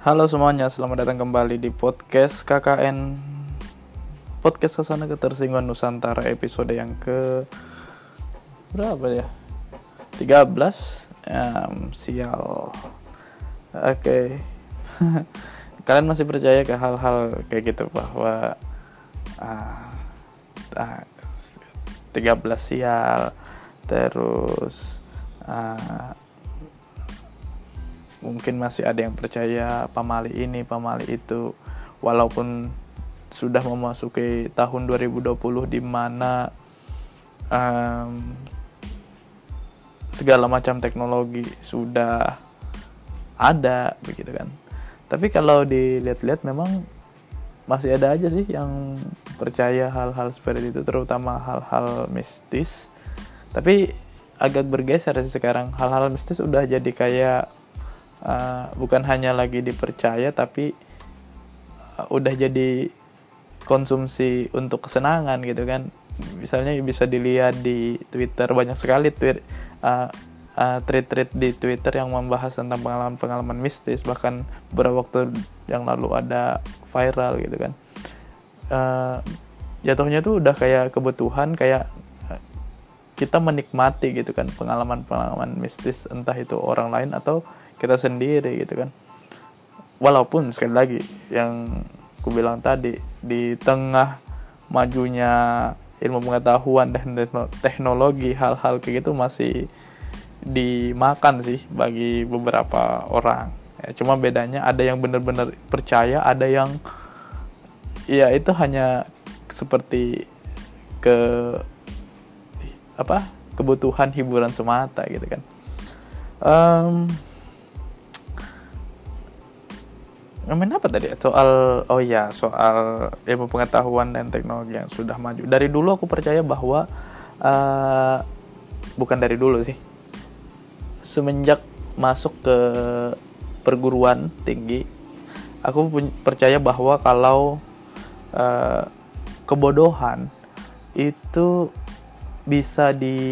Halo semuanya, selamat datang kembali di podcast KKN, Podcast Sasana Ketersinggungan Nusantara, episode yang ke berapa ya? 13. Sial. Oke. Kalian masih percaya ke hal-hal kayak gitu bahwa 13 sial, terus mungkin masih ada yang percaya pamali ini, pamali itu, walaupun sudah memasuki tahun 2020 di mana segala macam teknologi sudah ada begitu kan. Tapi kalau dilihat-lihat memang masih ada aja sih yang percaya hal-hal seperti itu, terutama hal-hal mistis. Tapi agak bergeser sih sekarang, hal-hal mistis udah jadi kayak bukan hanya lagi dipercaya, tapi udah jadi konsumsi untuk kesenangan gitu kan. Misalnya bisa dilihat di Twitter, banyak sekali tweet-tweet di Twitter yang membahas tentang pengalaman-pengalaman mistis. Bahkan beberapa waktu yang lalu ada viral gitu kan. Jatuhnya tuh udah kayak kebutuhan, kayak kita menikmati gitu kan pengalaman-pengalaman mistis, entah itu orang lain atau kita sendiri gitu kan. Walaupun sekali lagi yang aku bilang tadi, di tengah majunya ilmu pengetahuan dan teknologi, hal-hal kayak gitu masih dimakan sih bagi beberapa orang ya. Cuma bedanya ada yang benar-benar percaya, ada yang ya itu hanya seperti kebutuhan hiburan semata gitu kan. Ngomongin apa tadi? Soal ilmu pengetahuan dan teknologi yang sudah maju. Dari dulu aku percaya bahwa bukan dari dulu sih. Semenjak masuk ke perguruan tinggi, aku percaya bahwa kalau kebodohan itu bisa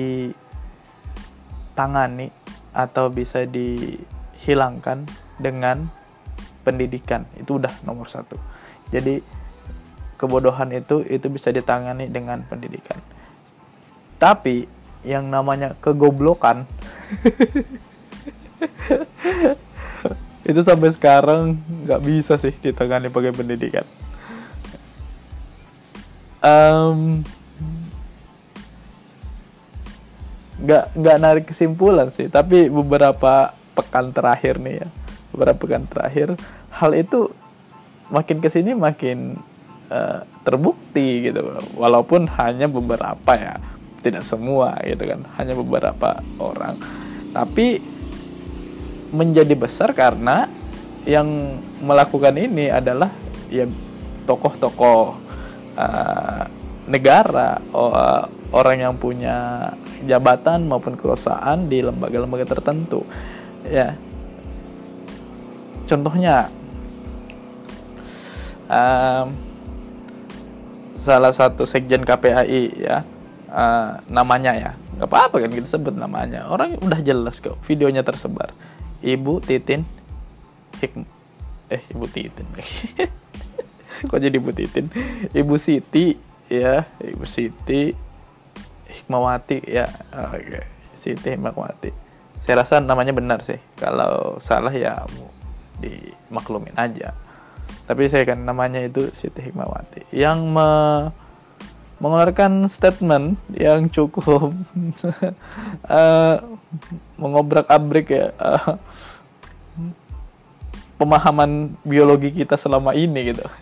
ditangani atau bisa dihilangkan dengan pendidikan. Itu udah nomor satu. Jadi kebodohan itu bisa ditangani dengan pendidikan. Tapi yang namanya kegoblokan itu sampai sekarang nggak bisa sih ditangani pakai pendidikan. Nggak narik kesimpulan sih, tapi beberapa pekan terakhir hal itu makin kesini makin terbukti gitu, walaupun hanya beberapa ya, tidak semua gitu kan, hanya beberapa orang, tapi menjadi besar karena yang melakukan ini adalah ya tokoh-tokoh negara, orang yang punya jabatan maupun kekuasaan di lembaga-lembaga tertentu ya. Contohnya salah satu sekjen KPAI ya, namanya ya, nggak apa-apa kan kita sebut namanya, orang udah jelas kok, videonya tersebar. Ibu Titin Ibu Titin kok jadi Ibu Titin, Ibu Siti ya, Ibu Siti Hikmawati ya, oke. Siti Hikmawati, saya rasa namanya benar sih, kalau salah ya dimaklumin aja, tapi saya kan namanya itu Siti Hikmawati, yang mengeluarkan statement yang cukup mengobrak-abrik ya pemahaman biologi kita selama ini gitu.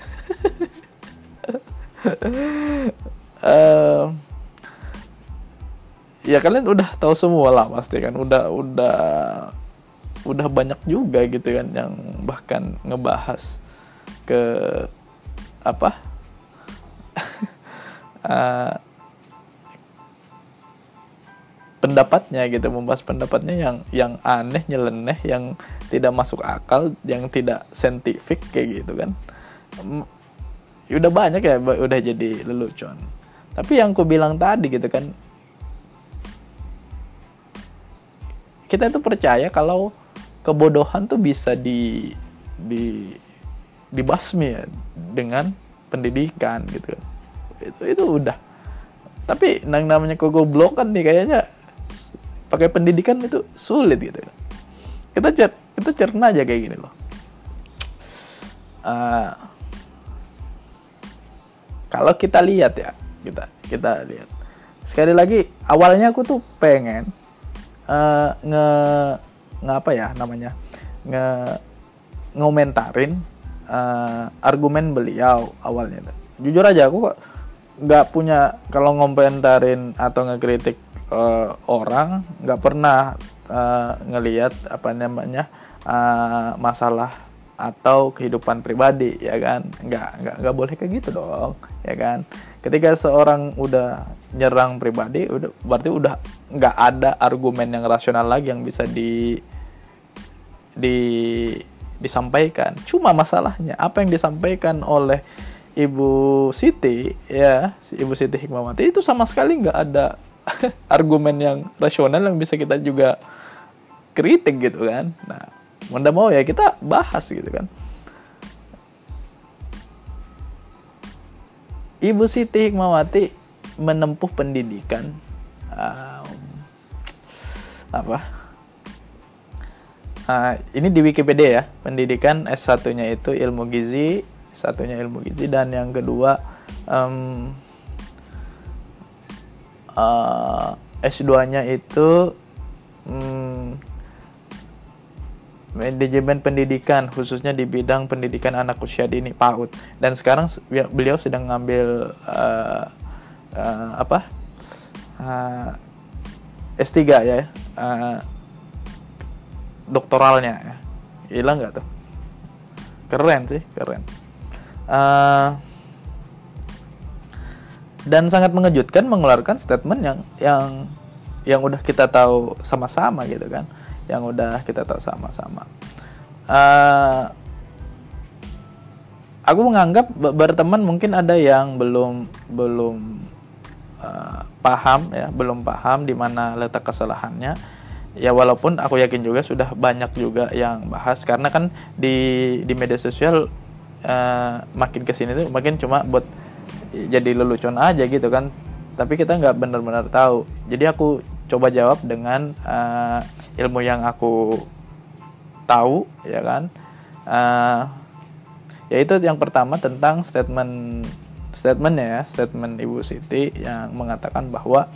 Ya kalian udah tahu semua lah pasti kan, udah banyak juga gitu kan yang bahkan ngebahas ke pendapatnya gitu, membahas pendapatnya yang aneh, nyeleneh, yang tidak masuk akal, yang tidak saintifik kayak gitu kan. Udah banyak ya, udah jadi lelucon. Tapi yang ku bilang tadi gitu kan, kita itu percaya kalau kebodohan tuh bisa dibasmi ya dengan pendidikan gitu. Itu udah. Tapi yang namanya kegoblokan nih kayaknya pakai pendidikan itu sulit gitu. Kita cerna aja kayak gini loh. Kalau kita lihat ya, kita lihat. Sekali lagi, awalnya aku tuh pengen ngomentarin argumen beliau awalnya. Jujur aja aku kok nggak punya, kalau ngomentarin atau ngekritik orang, nggak pernah ngelihat masalah atau kehidupan pribadi, ya kan? Nggak boleh kayak gitu dong, ya kan? Ketika seorang udah nyerang pribadi, berarti udah nggak ada argumen yang rasional lagi yang bisa disampaikan. Cuma masalahnya apa yang disampaikan oleh Ibu Siti, ya, Ibu Siti Hikmawati itu sama sekali nggak ada argumen yang rasional yang bisa kita juga kritik gitu kan. Nah, mau nggak mau ya kita bahas gitu kan. Ibu Siti Hikmawati menempuh pendidikan ini di Wikipedia ya, pendidikan S1-nya itu ilmu gizi, satunya ilmu gizi, dan yang kedua S2-nya itu manajemen pendidikan, khususnya di bidang pendidikan anak usia dini PAUD. Dan sekarang beliau sedang ngambil S3 ya, doktoralnya ya. Hilang nggak tuh? Keren sih, keren. Dan sangat mengejutkan mengeluarkan statement yang udah kita tahu sama-sama gitu kan, yang udah kita tahu sama-sama. Aku menganggap berteman mungkin ada yang belum paham ya, belum paham di mana letak kesalahannya. Ya walaupun aku yakin juga sudah banyak juga yang bahas, karena kan di media sosial makin kesini tuh makin cuma buat jadi lelucon aja gitu kan, tapi kita nggak benar-benar tahu. Jadi aku coba jawab dengan ilmu yang aku tahu, ya kan. Yaitu yang pertama tentang statement Ibu Siti yang mengatakan bahwa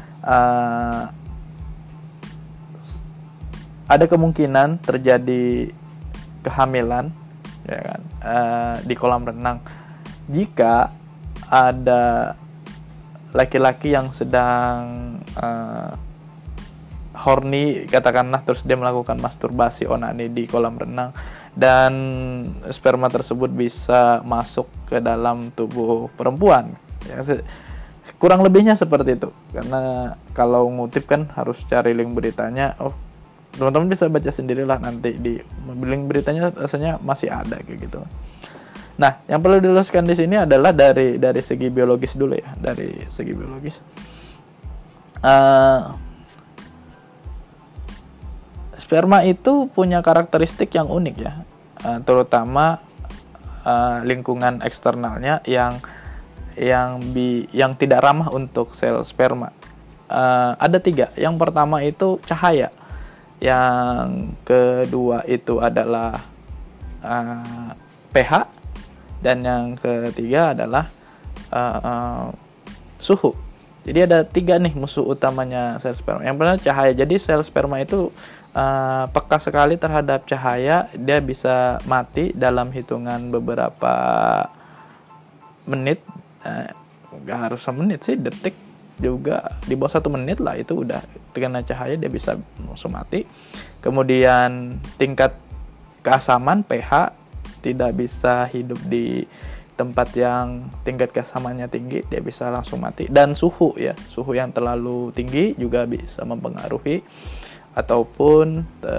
ada kemungkinan terjadi kehamilan, ya kan, di kolam renang jika ada laki-laki yang sedang horny katakanlah, terus dia melakukan masturbasi onani di kolam renang, dan sperma tersebut bisa masuk ke dalam tubuh perempuan ya, kurang lebihnya seperti itu. Karena kalau ngutip kan harus cari link beritanya. Teman-teman bisa baca sendirilah nanti di link beritanya, rasanya masih ada kayak gitu. Nah, yang perlu diluruskan di sini adalah dari segi biologis dulu ya, dari segi biologis. Sperma itu punya karakteristik yang unik ya, terutama lingkungan eksternalnya yang tidak ramah untuk sel sperma. Ada 3. Yang pertama itu cahaya. Yang kedua itu adalah pH, dan yang ketiga adalah suhu. Jadi ada 3 nih musuh utamanya sel sperma. Yang pertama cahaya. Jadi sel sperma itu peka sekali terhadap cahaya, dia bisa mati dalam hitungan beberapa menit, nggak harus semenit sih, detik juga, di bawah 1 menit lah itu udah terkena cahaya dia bisa langsung mati. Kemudian tingkat keasaman pH, tidak bisa hidup di tempat yang tingkat keasamannya tinggi, dia bisa langsung mati. Dan suhu ya, suhu yang terlalu tinggi juga bisa mempengaruhi, ataupun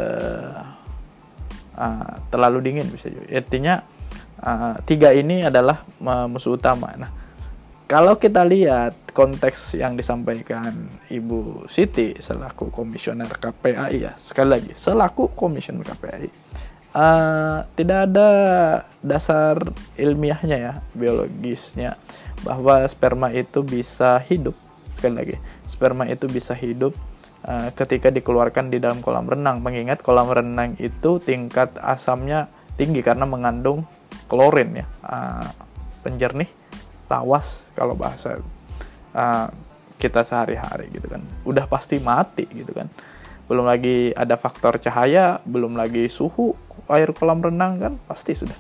terlalu dingin bisa juga. Artinya 3 ini adalah musuh utama. Nah, kalau kita lihat konteks yang disampaikan Ibu Siti selaku komisioner KPAI ya, sekali lagi selaku komisioner KPAI, tidak ada dasar ilmiahnya ya, biologisnya, bahwa sperma itu bisa hidup. Sekali lagi, sperma itu bisa hidup ketika dikeluarkan di dalam kolam renang. Mengingat kolam renang itu tingkat asamnya tinggi karena mengandung klorin ya, penjernih, lawas kalau bahasa kita sehari-hari gitu kan. Udah pasti mati gitu kan. Belum lagi ada faktor cahaya, belum lagi suhu air kolam renang kan, pasti sudah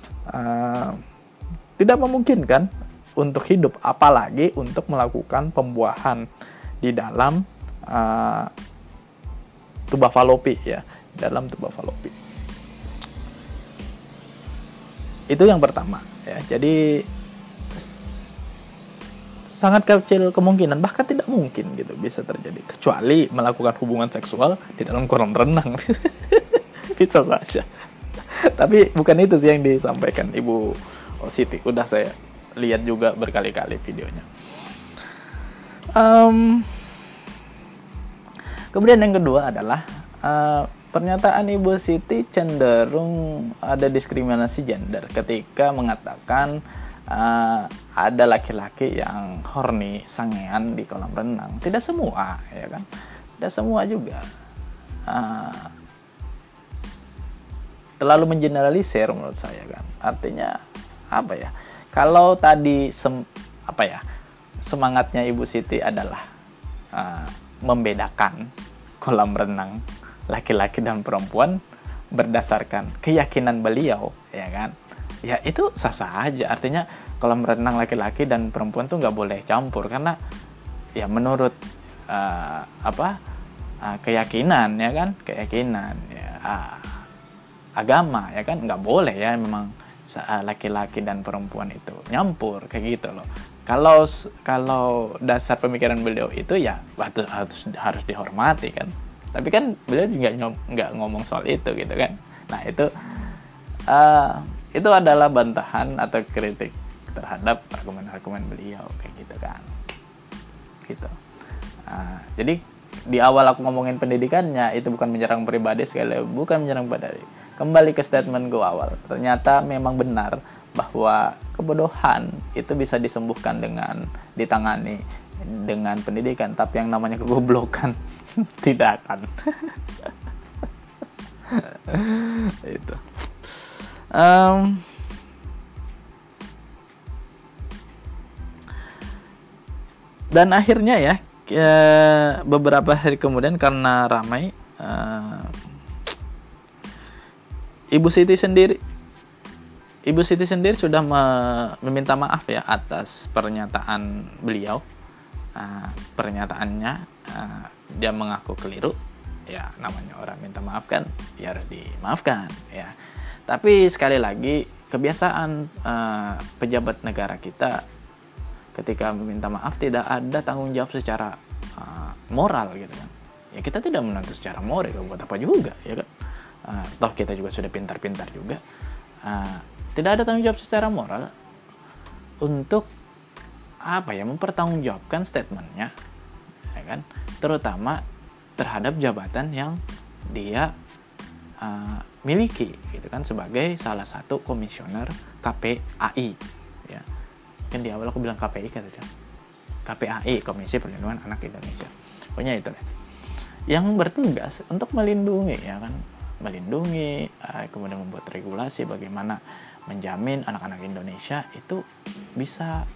tidak memungkinkan untuk hidup, apalagi untuk melakukan pembuahan di dalam tuba falopi ya, dalam tuba falopi. Itu yang pertama ya. Jadi sangat kecil kemungkinan, bahkan tidak mungkin gitu bisa terjadi, kecuali melakukan hubungan seksual di dalam kolam renang. Bisa saja. Tapi bukan itu sih yang disampaikan Ibu Siti. Udah saya lihat juga berkali-kali videonya. Kemudian yang kedua adalah pernyataan Ibu Siti cenderung ada diskriminasi gender ketika mengatakan ada laki-laki yang horny, sangean di kolam renang. Tidak semua, ya kan? Tidak semua juga. Terlalu mengeneralisir menurut saya kan. Artinya apa ya? Kalau tadi semangatnya Ibu Siti adalah membedakan kolam renang laki-laki dan perempuan berdasarkan keyakinan beliau, ya kan? Ya itu sah-sah aja. Artinya kolam renang laki-laki dan perempuan tuh nggak boleh campur karena ya menurut keyakinan, ya kan? Keyakinan ya, agama, ya kan, nggak boleh ya memang laki-laki dan perempuan itu nyampur kayak gitu loh. Kalau dasar pemikiran beliau itu ya harus dihormati kan. Tapi kan beliau juga nggak ngomong soal itu gitu kan. Nah itu adalah bantahan atau kritik terhadap argumen-argumen beliau kayak gitu kan. Gitu. Jadi di awal aku ngomongin pendidikannya itu bukan menyerang pribadi, sekali bukan menyerang pribadi. Kembali ke statement gue awal, ternyata memang benar bahwa kebodohan itu bisa disembuhkan dengan ditangani dengan pendidikan, tapi yang namanya kegoblokan tidak akan. Itu. Dan akhirnya ya beberapa hari kemudian karena ramai, Ibu Siti sendiri sudah meminta maaf ya atas pernyataan beliau. Pernyataannya dia mengaku keliru. Ya namanya orang minta maaf kan, ya harus dimaafkan ya. Tapi sekali lagi kebiasaan pejabat negara kita ketika meminta maaf tidak ada tanggung jawab secara moral gitu kan. Ya kita tidak menuntut secara moral, buat apa juga ya kan. Toh kita juga sudah pintar-pintar juga. Tidak ada tanggung jawab secara moral untuk mempertanggungjawabkan statementnya, ya kan? Terutama terhadap jabatan yang dia miliki, gitu kan, sebagai salah satu komisioner KPAI. Ya, kan di awal aku bilang KPI kan tadi. KPAI, Komisi Perlindungan Anak Indonesia. Pokoknya itu deh. Yang bertugas untuk melindungi, ya kan? Melindungi, kemudian membuat regulasi bagaimana menjamin anak-anak Indonesia itu bisa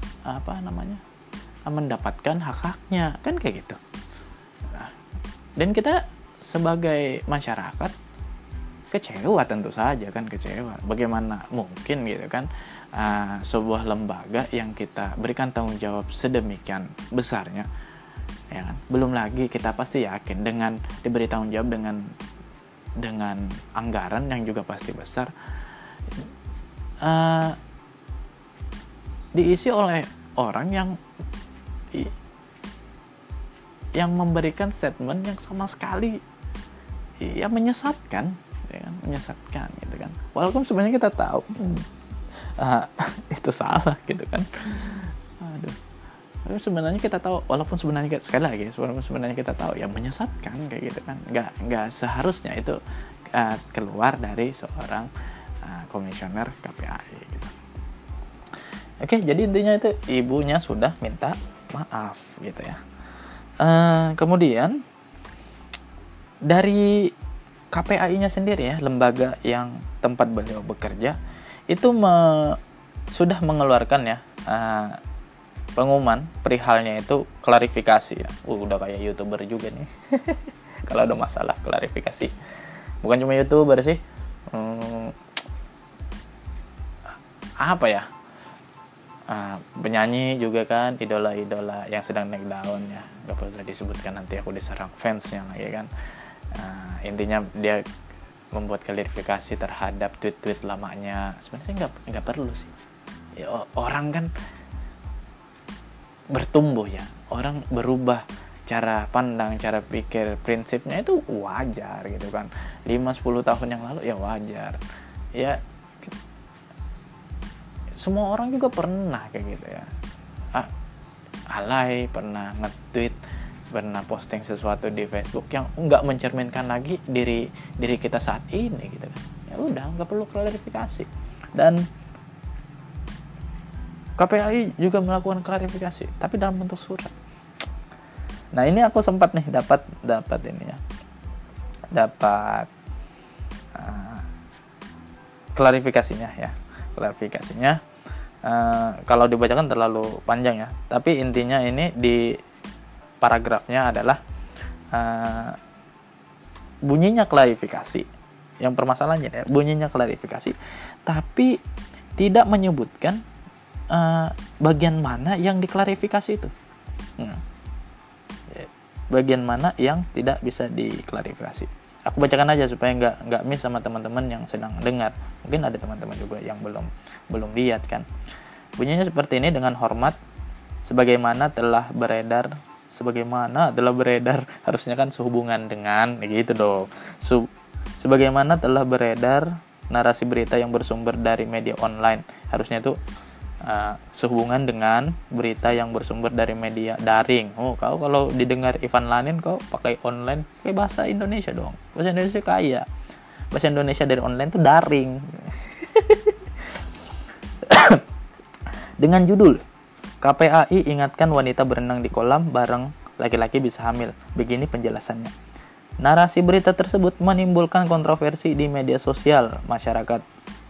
mendapatkan hak-haknya kan kayak gitu. Nah, dan kita sebagai masyarakat kecewa, tentu saja kan kecewa. Bagaimana mungkin gitu kan sebuah lembaga yang kita berikan tanggung jawab sedemikian besarnya, ya kan? Belum lagi kita pasti yakin dengan diberi tanggung jawab dengan anggaran yang juga pasti besar, diisi oleh orang yang memberikan statement yang sama sekali ya menyesatkan, ya kan? Menyesatkan gitu kan. Walaupun sebenarnya kita tahu itu salah gitu kan. Tapi sebenarnya kita tahu, walaupun sebenarnya kita tahu ya menyesatkan kayak gitu kan, nggak seharusnya itu keluar dari seorang komisioner KPAI gitu. Oke, jadi intinya itu ibunya sudah minta maaf gitu ya. Kemudian dari KPAI-nya sendiri ya, lembaga yang tempat beliau bekerja itu sudah mengeluarkan ya pengumuman perihalnya itu klarifikasi ya. Udah kayak YouTuber juga nih. Kalau ada masalah klarifikasi. Bukan cuma YouTuber sih. Apa ya? Penyanyi juga kan, idola-idola yang sedang naik daun ya. Gak perlu disebutkan, nanti aku diserang fansnya lagi kan. Intinya dia membuat klarifikasi terhadap tweet-tweet lamanya. Sebenarnya nggak perlu sih. Ya, orang kan bertumbuh ya, orang berubah cara pandang, cara pikir, prinsipnya itu wajar gitu kan. 5-10 tahun yang lalu ya wajar. Ya semua orang juga pernah kayak gitu ya. Alay pernah nge-tweet, pernah posting sesuatu di Facebook yang nggak mencerminkan lagi diri kita saat ini gitu kan. Ya udah, nggak perlu klarifikasi. Dan KPAI juga melakukan klarifikasi, tapi dalam bentuk surat. Nah, ini aku sempat nih dapat ini ya, dapat klarifikasinya ya, kalau dibacakan terlalu panjang ya, tapi intinya ini di paragrafnya adalah bunyinya klarifikasi, yang permasalahannya ya, bunyinya klarifikasi, tapi tidak menyebutkan bagian mana yang diklarifikasi itu. Bagian mana yang tidak bisa diklarifikasi. Aku bacakan aja supaya nggak miss sama teman-teman yang sedang dengar. Mungkin ada teman-teman juga yang belum lihat kan. Bunyinya seperti ini: dengan hormat, sebagaimana telah beredar, harusnya kan sehubungan dengan gitu dong. Sebagaimana telah beredar narasi berita yang bersumber dari media online, harusnya itu sehubungan dengan berita yang bersumber dari media daring. Kau kalau didengar Ivan Lanin, kau pakai online, pakai bahasa Indonesia dong. Bahasa Indonesia kaya. Bahasa Indonesia dari online tuh daring. Dengan judul KPAI ingatkan wanita berenang di kolam bareng laki-laki bisa hamil. Begini penjelasannya. Narasi berita tersebut menimbulkan kontroversi di media sosial masyarakat.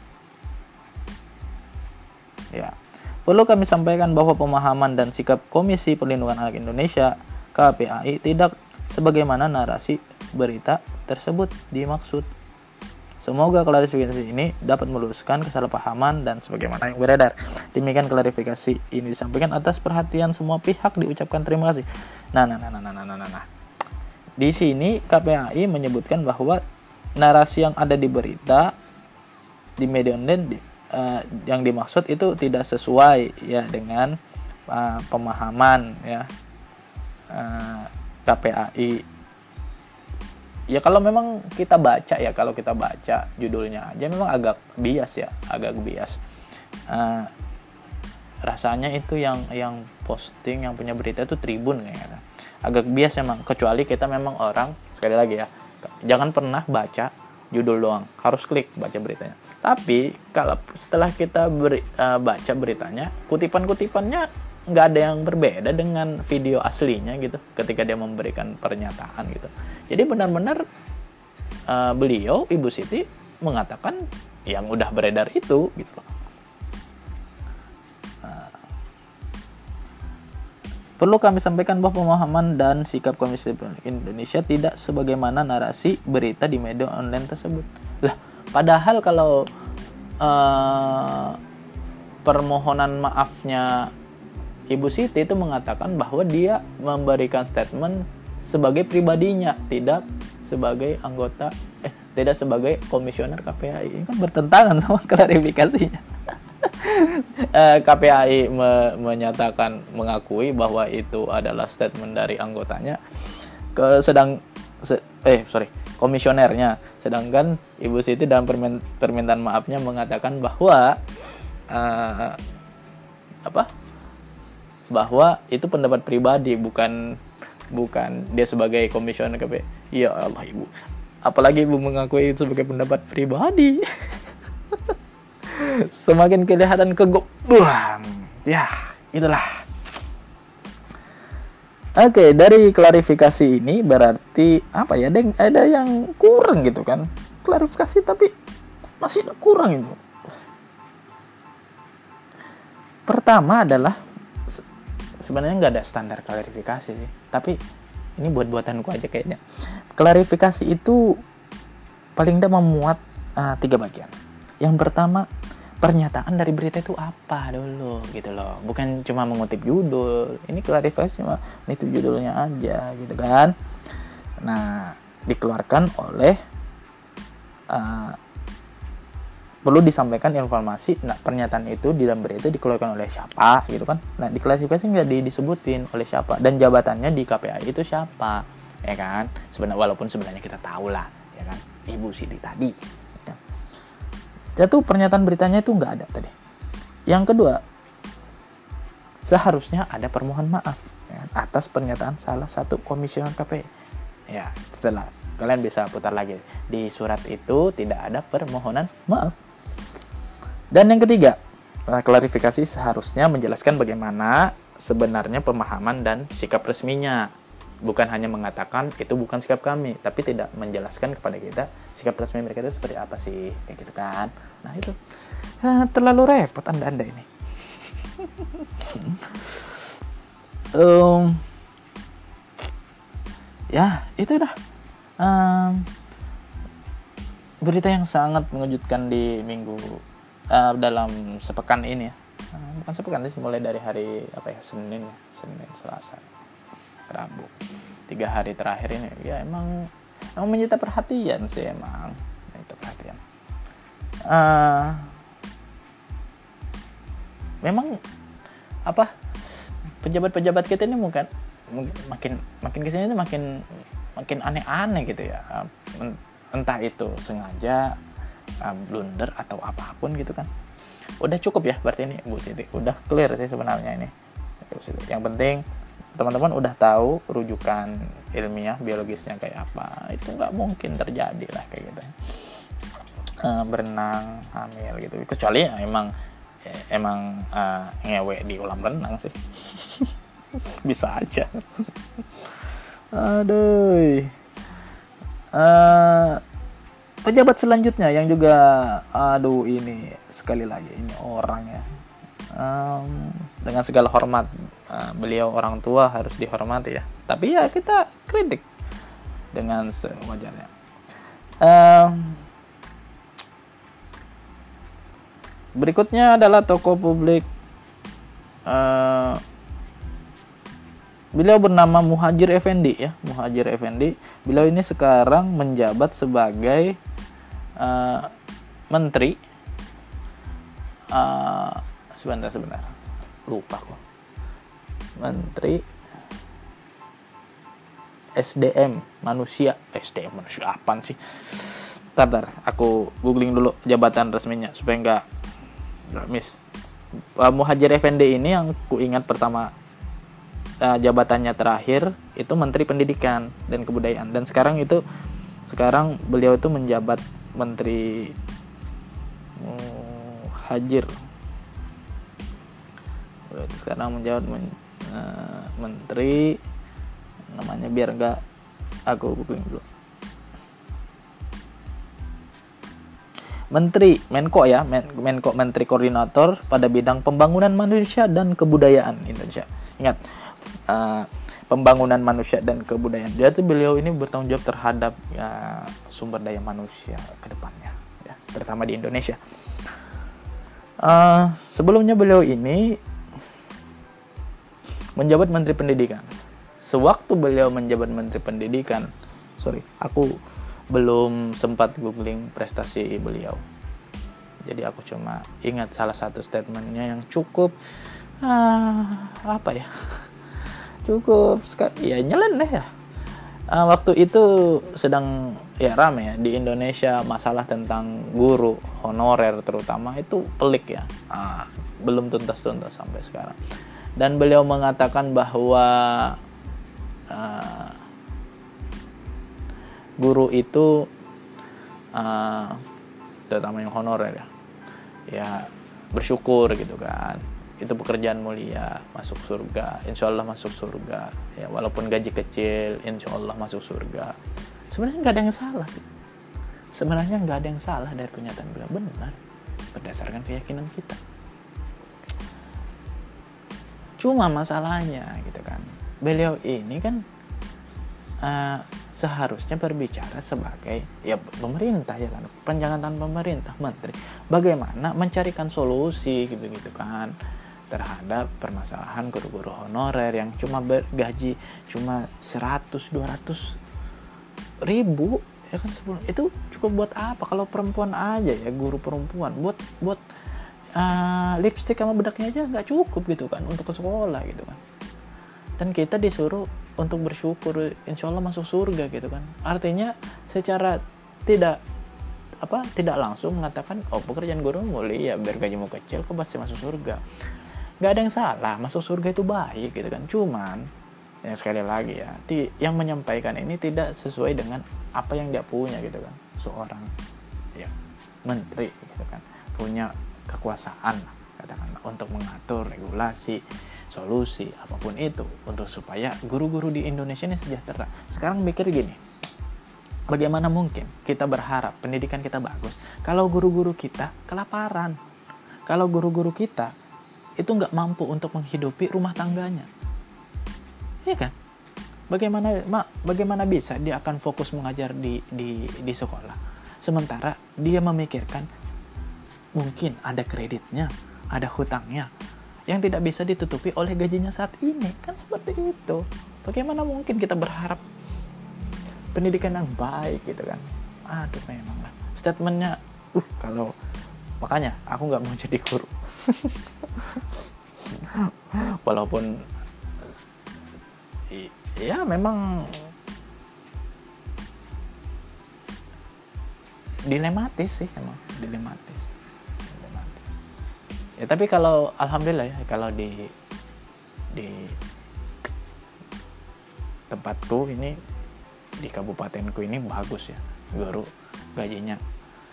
Ya. Perlu kami sampaikan bahwa pemahaman dan sikap Komisi Perlindungan Anak Indonesia KPAI tidak sebagaimana narasi berita tersebut dimaksud. Semoga klarifikasi ini dapat meluruskan kesalahpahaman dan sebagaimana yang beredar. Demikian klarifikasi ini disampaikan atas perhatian semua pihak, diucapkan terima kasih. Nah. Di sini KPAI menyebutkan bahwa narasi yang ada di berita di media online yang dimaksud itu tidak sesuai ya dengan pemahaman ya KPAI. Ya kalau memang kita baca judulnya aja memang agak bias. Rasanya itu yang posting, yang punya berita itu Tribun kayaknya. Agak bias memang, kecuali kita memang orang, sekali lagi ya, jangan pernah baca judul doang, harus klik baca beritanya. Tapi kalau setelah kita baca beritanya, kutipan-kutipannya nggak ada yang berbeda dengan video aslinya gitu, ketika dia memberikan pernyataan gitu. Jadi benar-benar beliau, Ibu Siti, mengatakan yang udah beredar itu gitu. Perlu kami sampaikan bahwa pemahaman dan sikap Komisi Indonesia tidak sebagaimana narasi berita di media online tersebut. Lah, padahal kalau permohonan maafnya Ibu Siti itu mengatakan bahwa dia memberikan statement sebagai pribadinya, tidak sebagai anggota, tidak sebagai komisioner KPAI. Ini kan bertentangan sama klarifikasinya. KPAI mengakui bahwa itu adalah statement dari anggotanya, komisionernya, sedangkan Ibu Siti dalam permintaan maafnya mengatakan bahwa bahwa itu pendapat pribadi, bukan dia sebagai komisioner KPAI. Ya Allah, Ibu. apalagi ibu mengakui itu sebagai pendapat pribadi. Semakin kelihatan kegobloan. Ya, itulah. Oke, dari klarifikasi ini berarti apa ya? Ada yang kurang gitu kan? Klarifikasi tapi masih kurang itu. Pertama adalah sebenarnya nggak ada standar klarifikasi sih, tapi ini buat-buatanku aja kayaknya. Klarifikasi itu paling tidak memuat 3 bagian. Yang pertama, pernyataan dari berita itu apa dulu gitu loh, bukan cuma mengutip judul. Ini klarifikasi cuma itu judulnya aja gitu kan. Nah, dikeluarkan oleh perlu disampaikan informasi. Nah, pernyataan itu di dalam berita dikeluarkan oleh siapa gitu kan. Nah, di klarifikasi nggak disebutin oleh siapa dan jabatannya di KPAI itu siapa, ya kan. Walaupun sebenarnya kita tahu lah, ya kan, Ibu Siti tadi. Jatuh pernyataan beritanya itu nggak ada tadi. Yang kedua, seharusnya ada permohonan maaf ya, atas pernyataan salah satu komisioner KPI. Ya, setelah kalian bisa putar lagi di surat itu tidak ada permohonan maaf. Dan yang ketiga, klarifikasi seharusnya menjelaskan bagaimana sebenarnya pemahaman dan sikap resminya. Bukan hanya mengatakan itu bukan sikap kami, tapi tidak menjelaskan kepada kita sikap resmi mereka itu seperti apa sih, kayak gitu kan. Nah itu terlalu repot anda ini. Ya itu dah berita yang sangat mengejutkan di minggu dalam sepekan ini ya. Bukan sepekan sih, mulai dari hari apa ya, Senin, Selasa, Rabu, 3 hari terakhir ini ya emang menyita perhatian sih, emang menyita perhatian. Memang apa, pejabat-pejabat kita ini makin kesini ini makin aneh-aneh gitu ya. Entah itu sengaja blunder atau apapun gitu kan. Udah cukup ya berarti ini Bu Siti, udah clear sih sebenarnya ini Bu Siti. Yang penting teman-teman udah tahu rujukan ilmiah biologisnya kayak apa. Itu nggak mungkin terjadi lah kayak gitu, berenang hamil gitu, kecuali ya emang ngewe di kolam renang sih. Bisa aja. Aduh. Pejabat selanjutnya yang juga ini sekali lagi ini orangnya, dengan segala hormat, beliau orang tua harus dihormati ya, tapi ya kita kritik dengan sewajarnya. Berikutnya adalah tokoh publik, beliau bernama Muhadjir Effendi ya, Muhadjir Effendi. Beliau ini sekarang menjabat sebagai menteri, sebentar lupa kok, menteri SDM manusia apaan sih, bentar aku googling dulu jabatan resminya supaya nggak miss. Muhadjir Effendi ini yang ku ingat pertama jabatannya terakhir itu Menteri Pendidikan dan Kebudayaan, dan sekarang beliau itu menjabat Menteri Muhadjir. Sekarang menjabat menteri, namanya biar nggak aku googling dulu. Menko ya, Menko, Menteri Koordinator pada bidang pembangunan manusia dan kebudayaan Indonesia. Ingat, pembangunan manusia dan kebudayaan. Jadi beliau ini bertanggung jawab terhadap ya, sumber daya manusia ke depannya, ya, terutama di Indonesia. Sebelumnya beliau ini menjabat Menteri Pendidikan. Sewaktu beliau menjabat Menteri Pendidikan, aku belum sempat googling prestasi beliau. Jadi aku cuma ingat salah satu statementnya yang cukup cukup ya nyeleneh ya. Waktu itu sedang ya rame ya di Indonesia masalah tentang guru honorer, terutama itu pelik ya, belum tuntas sampai sekarang. Dan beliau mengatakan bahwa guru itu terutama yang honorer ya bersyukur gitu kan, itu pekerjaan mulia, masuk surga, insya Allah masuk surga ya, walaupun gaji kecil insya Allah masuk surga. Sebenarnya nggak ada yang salah sih, sebenarnya nggak ada yang salah dari pernyataan beliau, benar berdasarkan keyakinan kita. Cuma masalahnya gitu kan, beliau ini kan seharusnya berbicara sebagai ya pemerintah ya kan, penjangan pemerintah, menteri, bagaimana mencarikan solusi gitu kan terhadap permasalahan guru-guru honorer yang cuma bergaji cuma 100-200 ribu ya kan sebulan. Itu cukup buat apa? Kalau perempuan aja ya, guru perempuan buat lipstik sama bedaknya aja nggak cukup gitu kan untuk ke sekolah gitu kan. Dan kita disuruh untuk bersyukur insya Allah masuk surga gitu kan. Artinya secara tidak langsung mengatakan pekerjaan guru mulia, biar gajimu kecil kau pasti masuk surga. Gak ada yang salah, masuk surga itu baik gitu kan. Cuman ya sekali lagi ya, yang menyampaikan ini tidak sesuai dengan apa yang dia punya gitu kan. Seorang ya menteri gitu kan, punya kekuasaan katakanlah untuk mengatur regulasi, solusi apapun itu untuk supaya guru-guru di Indonesia ini sejahtera. Sekarang mikir gini, bagaimana mungkin kita berharap pendidikan kita bagus kalau guru-guru kita kelaparan, kalau guru-guru kita itu nggak mampu untuk menghidupi rumah tangganya, iya kan? Bagaimana bisa dia akan fokus mengajar di sekolah, sementara dia memikirkan mungkin ada kreditnya, ada hutangnya yang tidak bisa ditutupi oleh gajinya saat ini, kan seperti itu. Bagaimana mungkin kita berharap pendidikan yang baik gitu kan? Aduh, memang lah statementnya kalau makanya aku nggak mau jadi guru. Walaupun ya memang dilematis sih, emang dilematis. Ya, tapi kalau alhamdulillah ya, kalau di tempatku ini, di kabupatenku ini bagus ya, guru gajinya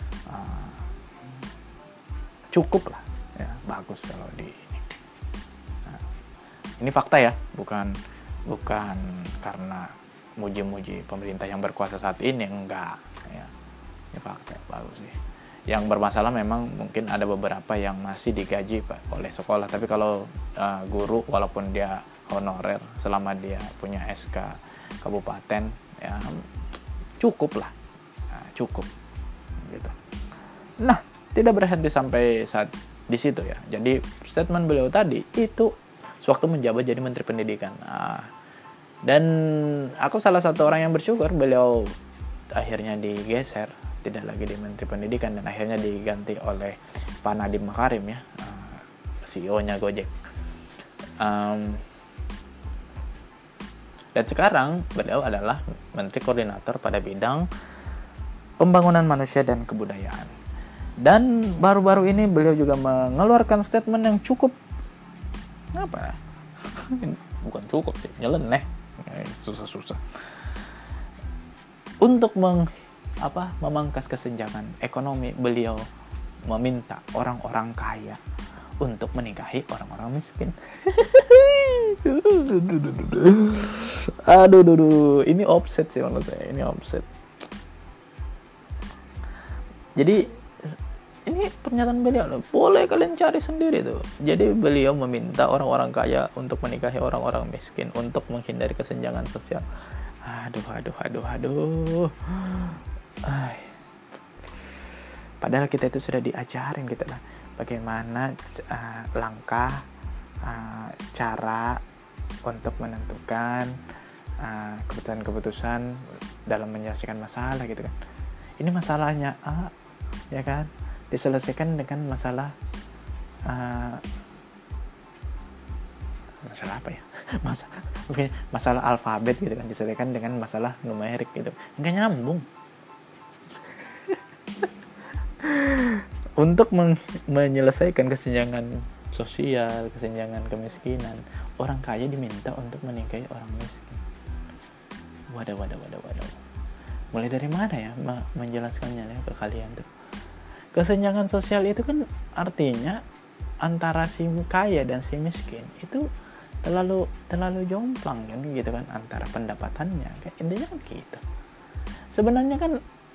cukup lah ya, bagus kalau di ini. Nah, ini fakta ya, bukan karena muji-muji pemerintah yang berkuasa saat ini, enggak ya, ini fakta, bagus sih. Yang bermasalah memang mungkin ada beberapa yang masih digaji oleh sekolah, tapi kalau guru walaupun dia honorer selama dia punya SK kabupaten ya cukup lah, cukup gitu. Nah, tidak berhenti sampai saat di situ ya. Jadi statement beliau tadi itu sewaktu menjabat jadi Menteri Pendidikan. Dan aku salah satu orang yang bersyukur beliau akhirnya digeser, tidak lagi di Menteri Pendidikan, dan akhirnya diganti oleh Pak Nadiem Makarim ya, CEO-nya Gojek. Dan sekarang beliau adalah Menteri Koordinator pada bidang pembangunan manusia dan kebudayaan. Dan baru-baru ini beliau juga mengeluarkan statement yang cukup bukan cukup sih, nyeleneh, susah-susah. Untuk memangkas kesenjangan ekonomi, beliau meminta orang-orang kaya untuk menikahi orang-orang miskin. Aduh, ini offset sih menurut saya, ini offset. Jadi ini pernyataan beliau loh, boleh kalian cari sendiri tuh. Jadi beliau meminta orang-orang kaya untuk menikahi orang-orang miskin untuk menghindari kesenjangan sosial. Aduh. Padahal kita itu sudah diajarin gitu lah, bagaimana langkah, cara untuk menentukan keputusan-keputusan dalam menyelesaikan masalah gitu kan. Ini masalahnya ya kan, diselesaikan dengan masalah apa ya? Masalah alfabet gitu kan, diselesaikan dengan masalah numerik gitu. Nggak nyambung. Untuk menyelesaikan kesenjangan sosial, kesenjangan kemiskinan, orang kaya diminta untuk menikahi orang miskin. Waduh. mulai dari mana ya menjelaskannya ya ke kalian tuh. Kesenjangan sosial itu kan artinya antara si kaya dan si miskin itu terlalu jomplang kan gitu kan, antara pendapatannya kayak intinya kan gitu. Sebenarnya kan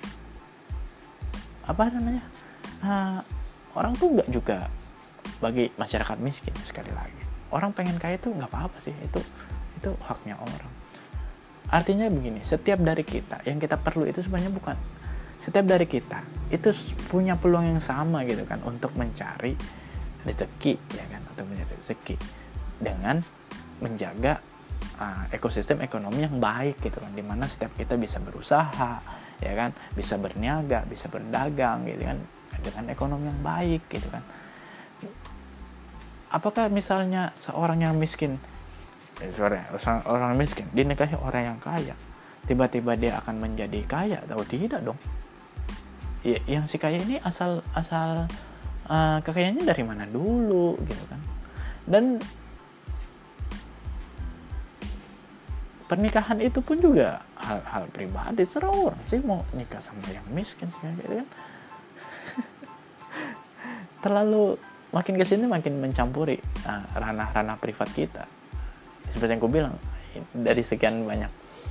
apa namanya, orang tuh nggak juga bagi masyarakat miskin. Sekali lagi, orang pengen kaya itu nggak apa-apa sih, itu haknya orang. Artinya begini, setiap dari kita yang kita perlu itu sebenarnya bukan, setiap dari kita itu punya peluang yang sama gitu kan untuk mencari rezeki ya kan, atau mencari rezeki dengan menjaga ekosistem ekonomi yang baik gitu kan, dimana setiap kita bisa berusaha ya kan, bisa berniaga, bisa berdagang gitu kan, dengan ekonomi yang baik gitu kan. Apakah misalnya seorang yang miskin, orang miskin dinikahi orang yang kaya, tiba-tiba dia akan menjadi kaya? Atau tidak dong. Ya, yang si kaya ini asal kekayaannya dari mana dulu gitu kan. Dan pernikahan itu pun juga hal pribadi, serah orang sih mau nikah sama yang miskin sih gitu kan. Terlalu makin kesini makin mencampuri ranah-ranah privat kita. Seperti yang aku bilang, dari sekian banyak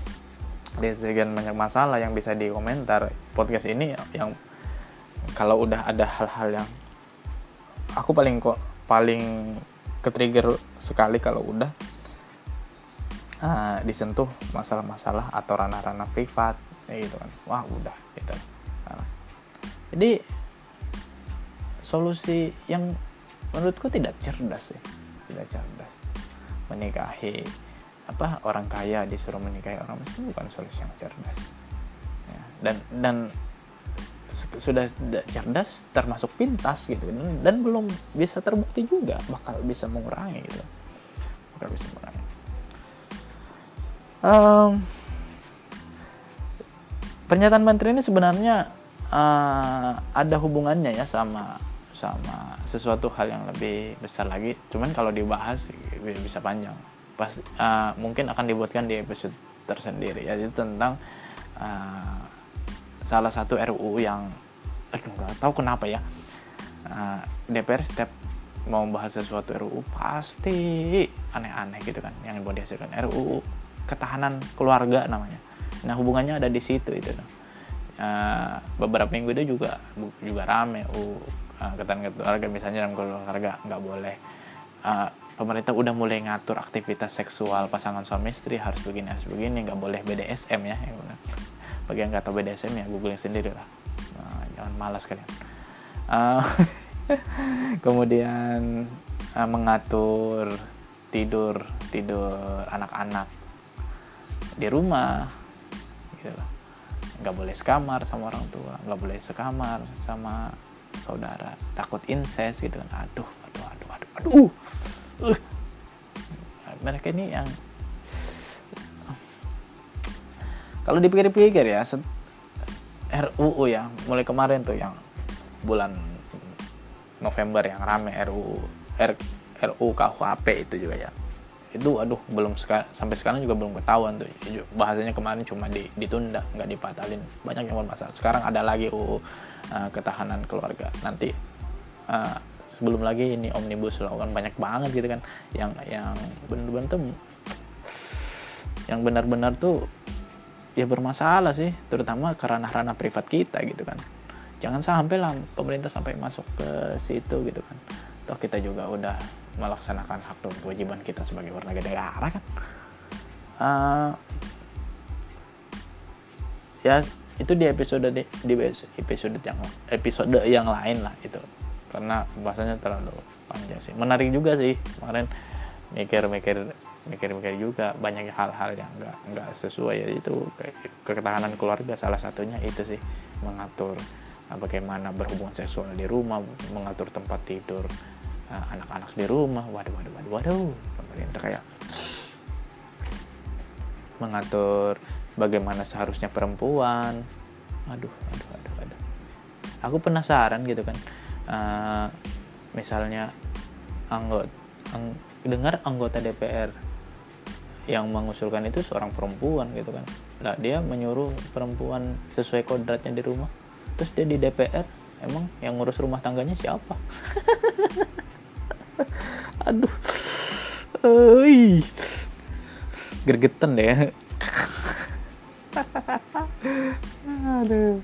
masalah yang bisa dikomentar podcast ini, yang kalau udah ada hal-hal yang aku paling ke-trigger sekali kalau udah disentuh masalah-masalah atau ranah-ranah privat gitu kan, wah udah gitu. Jadi solusi yang menurutku tidak cerdas menikahi orang kaya disuruh menikahi orang miskin, bukan solusi yang cerdas ya. Dan sudah cerdas termasuk pintas gitu, dan belum bisa terbukti juga bakal bisa mengurangi gitu, pernyataan menteri ini sebenarnya ada hubungannya ya sama sesuatu hal yang lebih besar lagi, cuman kalau dibahas bisa panjang, pasti mungkin akan dibuatkan di episode tersendiri, yaitu tentang salah satu RUU yang nggak tahu kenapa ya, DPR setiap mau membahas sesuatu RUU pasti aneh-aneh gitu kan, yang mau dihasilkan RUU ketahanan keluarga namanya. Nah hubungannya ada di situ itu. Beberapa minggu itu juga rame ketahanan keluarga, misalnya dalam keluarga nggak boleh, pemerintah udah mulai ngatur aktivitas seksual pasangan suami istri harus begini, nggak boleh BDSM ya. Bagi yang nggak tahu BDSM ya googling sendiri lah, jangan malas kalian. Kemudian mengatur tidur anak-anak di rumah gitu loh. Nggak boleh sekamar sama orang tua, nggak boleh sekamar sama saudara, takut incest gitu kan. Aduh. Mereka ini yang kalau dipikir-pikir ya, RUU ya mulai kemarin tuh yang bulan November yang rame RUU KUHP itu juga ya, itu belum sampai sekarang juga belum ketahuan tuh bahasanya. Kemarin cuma ditunda, nggak dibatalin, banyak yang bermasalah. Sekarang ada lagi UU ketahanan keluarga, nanti sebelum lagi ini omnibus law kan, banyak banget gitu kan yang benar-benar tuh ya bermasalah sih, terutama ke ranah-ranah privat kita gitu kan. Jangan sampai lah pemerintah sampai masuk ke situ gitu kan. Toh kita juga udah melaksanakan hak dan kewajiban kita sebagai warga negara kan. Ya itu di episode yang lain lah itu, karena bahasanya terlalu panjang sih. Menarik juga sih kemarin mikir juga banyak hal-hal yang nggak sesuai ya, itu ketahanan keluarga salah satunya itu sih, mengatur bagaimana berhubungan seksual di rumah, mengatur tempat tidur anak-anak di rumah. Waduh, pemerintah kayak mengatur bagaimana seharusnya perempuan. Aduh. Aku penasaran gitu kan, misalnya dengar anggota DPR yang mengusulkan itu seorang perempuan gitu kan. Nah, dia menyuruh perempuan sesuai kodratnya di rumah. Terus dia di DPR, emang yang ngurus rumah tangganya siapa? Aduh. Gergetan deh. Aduh.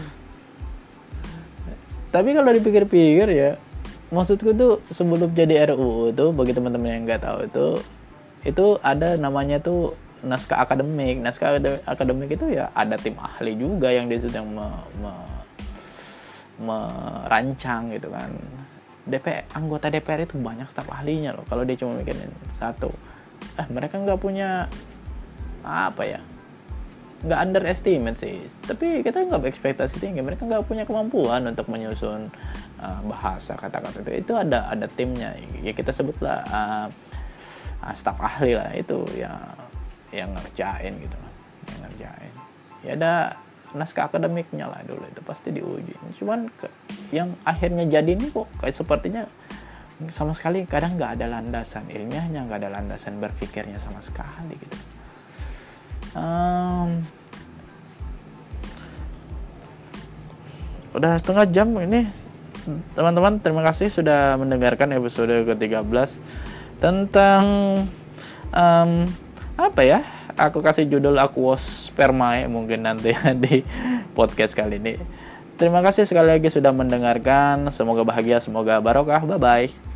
Tapi kalau dipikir-pikir ya, maksudku tuh sebelum jadi RUU tuh, bagi teman-teman yang nggak tahu itu ada namanya tuh naskah akademik. Naskah akademik itu ya ada tim ahli juga yang di situ yang merancang gitu kan. Anggota DPR itu banyak staf ahlinya loh. Kalau dia cuma mikirin satu, mereka nggak punya apa ya, nggak underestimate sih, tapi kita nggak berekspektasi tinggi. Mereka nggak punya kemampuan untuk menyusun bahasa kata-kata itu ada timnya ya, kita sebutlah staf ahli lah, itu ya yang ngerjain gitu lah, yang ngerjain ya. Ada naskah akademiknya lah dulu, itu pasti diuji. Cuman yang akhirnya jadi ini kok kayak sepertinya sama sekali kadang nggak ada landasan ilmiahnya, nggak ada landasan berpikirnya sama sekali gitu. Udah setengah jam ini teman-teman. Terima kasih sudah mendengarkan episode ke-13 tentang apa ya, aku kasih judul Aquospermae mungkin nanti di podcast kali ini. Terima kasih sekali lagi sudah mendengarkan. Semoga bahagia, semoga barokah. Bye bye.